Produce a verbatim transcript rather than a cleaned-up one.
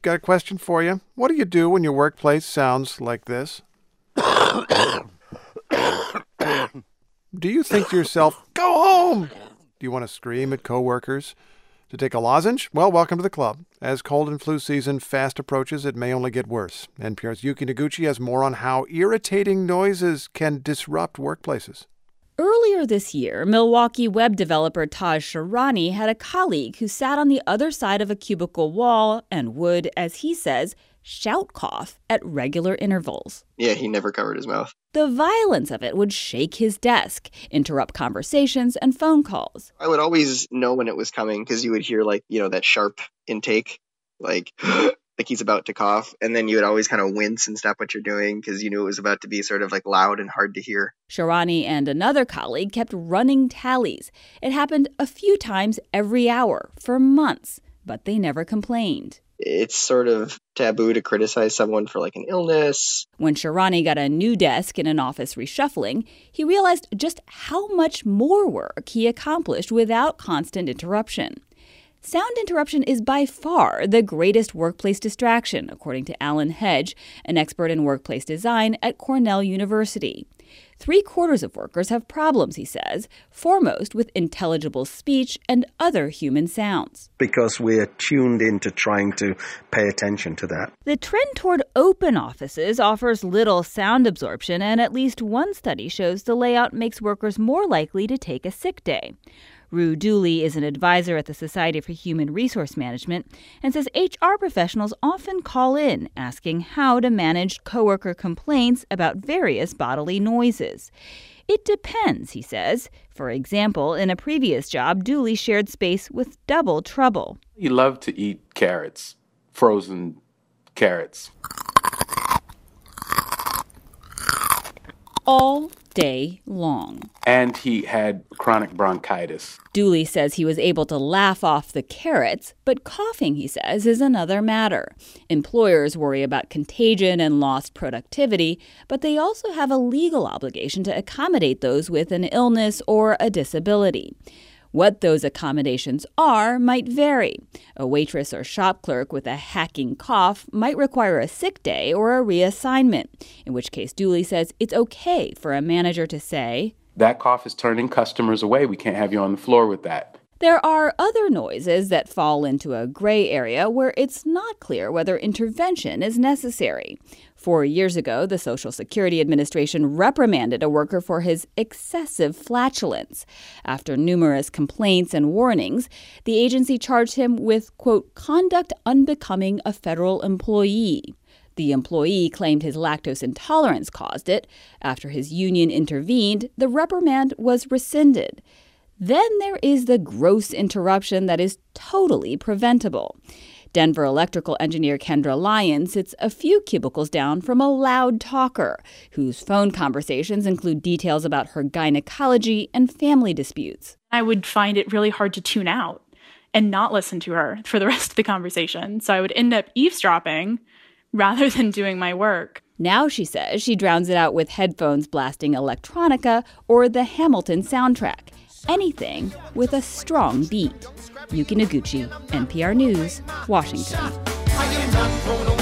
got a question for you. What do you do when your workplace sounds like this? Do you think to yourself, go home? Do you want to scream at coworkers? To take a lozenge? Well, welcome to the club. As cold and flu season fast approaches, it may only get worse. N P R's Yuki Noguchi has more on how irritating noises can disrupt workplaces. Earlier this year, Milwaukee web developer Taj Shirani had a colleague who sat on the other side of a cubicle wall and would, as he says, shout cough at regular intervals. Yeah, he never covered his mouth. The violence of it would shake his desk, interrupt conversations and phone calls. I would always know when it was coming because you would hear, like, you know, that sharp intake, like, like he's about to cough. And then you would always kind of wince and stop what you're doing because you knew it was about to be sort of like loud and hard to hear. Shirani and another colleague kept running tallies. It happened a few times every hour for months, but they never complained. It's sort of taboo to criticize someone for like an illness. When Shirani got a new desk in an office reshuffling, he realized just how much more work he accomplished without constant interruption. Sound interruption is by far the greatest workplace distraction, according to Alan Hedge, an expert in workplace design at Cornell University. Three-quarters of workers have problems, he says, foremost with intelligible speech and other human sounds. Because we're tuned into trying to pay attention to that. The trend toward open offices offers little sound absorption, and at least one study shows the layout makes workers more likely to take a sick day. Rue Dooley is an advisor at the Society for Human Resource Management and says H R professionals often call in asking how to manage coworker complaints about various bodily noises. It depends, he says. For example, in a previous job, Dooley shared space with double trouble. He loved to eat carrots, frozen carrots. All day long. And he had chronic bronchitis. Dooley says he was able to laugh off the carrots, but coughing, he says, is another matter. Employers worry about contagion and lost productivity, but they also have a legal obligation to accommodate those with an illness or a disability. What those accommodations are might vary. A waitress or shop clerk with a hacking cough might require a sick day or a reassignment, in which case Dooley says it's okay for a manager to say, that cough is turning customers away. We can't have you on the floor with that. There are other noises that fall into a gray area where it's not clear whether intervention is necessary. Four years ago, the Social Security Administration reprimanded a worker for his excessive flatulence. After numerous complaints and warnings, the agency charged him with, quote, conduct unbecoming a federal employee. The employee claimed his lactose intolerance caused it. After his union intervened, the reprimand was rescinded. Then there is the gross interruption that is totally preventable. Denver electrical engineer Kendra Lyon sits a few cubicles down from a loud talker whose phone conversations include details about her gynecology and family disputes. I would find it really hard to tune out and not listen to her for the rest of the conversation. So I would end up eavesdropping rather than doing my work. Now, she says, she drowns it out with headphones blasting electronica or the Hamilton soundtrack. Anything with a strong beat. Yuki Noguchi, N P R News, Washington.